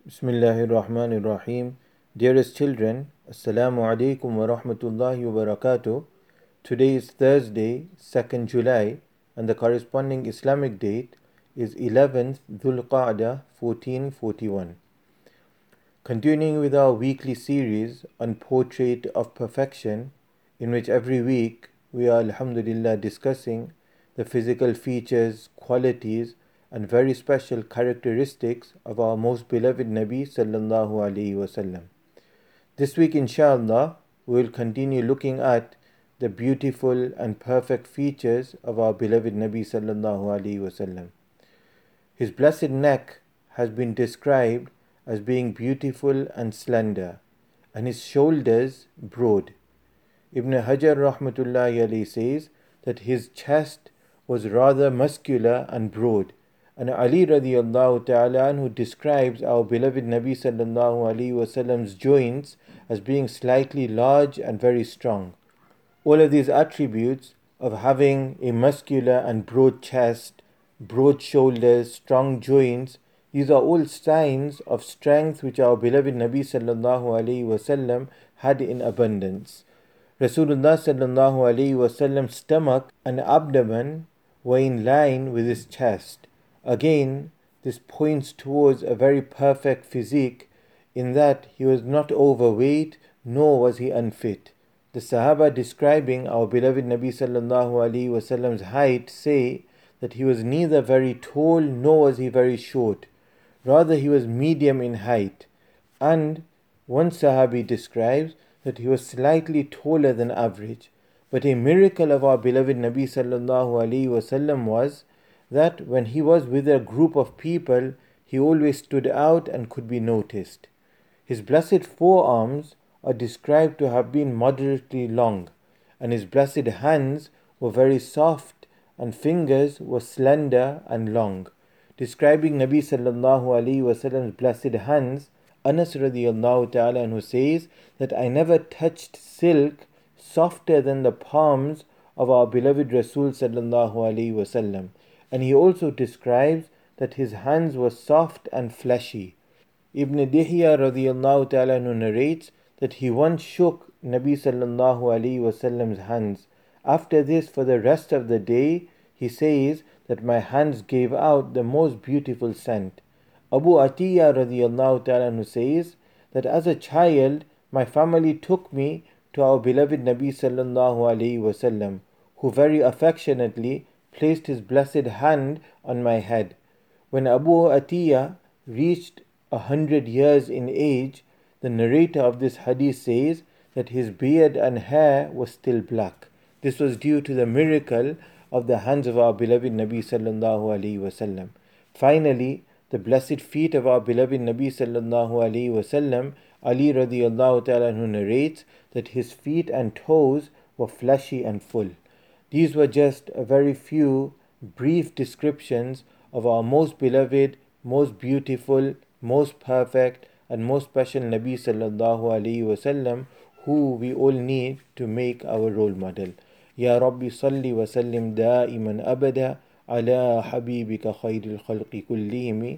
Bismillahir Rahmanir Rahim. Dearest children, Assalamu alaikum wa rahmatullahi wa barakatuh. Today is Thursday, 2nd July, and the corresponding Islamic date is 11th Dhul Qa'dah 1441. Continuing with our weekly series on Portrait of Perfection, in which every week we are alhamdulillah discussing the physical features, qualities, and very special characteristics of our most beloved Nabi sallallahu alaihi wasallam. This week, inshallah, we will continue looking at the beautiful and perfect features of our beloved Nabi sallallahu alaihi wasallam. His blessed neck has been described as being beautiful and slender, and his shoulders broad. Ibn Hajar rahmatullahi alayhi says that his chest was rather muscular and broad, and Ali radiallahu ta'ala anhu describes our beloved Nabi sallallahu alaihi wasallam's joints as being slightly large and very strong. All of these attributes of having a muscular and broad chest, broad shoulders, strong joints, these are all signs of strength which our beloved Nabi sallallahu alaihi wasallam had in abundance. Rasulullah sallallahu alaihi wasallam's stomach and abdomen were in line with his chest. Again, this points towards a very perfect physique in that he was not overweight nor was he unfit. The Sahaba describing our beloved Nabi sallallahu alaihi wasallam's height say that he was neither very tall nor was he very short. Rather, he was medium in height. And one Sahabi describes that he was slightly taller than average. But a miracle of our beloved Nabi sallallahu alaihi wasallam was that when he was with a group of people, he always stood out and could be noticed. His blessed forearms are described to have been moderately long, and his blessed hands were very soft, and fingers were slender and long. Describing Nabi sallallahu alaihi wasallam's blessed hands, Anas radiallahu ta'ala anhu says that I never touched silk softer than the palms of our beloved Rasul sallallahu alaihi wasallam. And he also describes that his hands were soft and fleshy. Ibn Dihya radiallahu ta'ala anhu narrates that he once shook Nabi sallallahu alaihi wasallam's hands. After this, for the rest of the day, he says that my hands gave out the most beautiful scent. Abu Atiyya radiallahu ta'ala anhu says that as a child, my family took me to our beloved Nabi sallallahu alaihi wasallam, who very affectionately placed his blessed hand on my head. When Abu Atiyya reached 100 years in age, the narrator of this hadith says that his beard and hair was still black. This was due to the miracle of the hands of our beloved Nabi sallallahu alaihi wasallam. Finally, the blessed feet of our beloved Nabi sallallahu alaihi wasallam, Ali radiallahu ta'ala anhu narrates that his feet and toes were fleshy and full. These were just a very few brief descriptions of our most beloved, most beautiful, most perfect, and most special Nabi sallallahu alaihi wasallam, who we all need to make our role model. Ya Rabbi salli wa sallim da'iman abada ala habibika khayril khalqi kullihimi.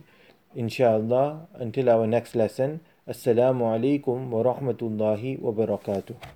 Inshallah, until our next lesson. Assalamu alaikum wa rahmatullahi wa barakatuh.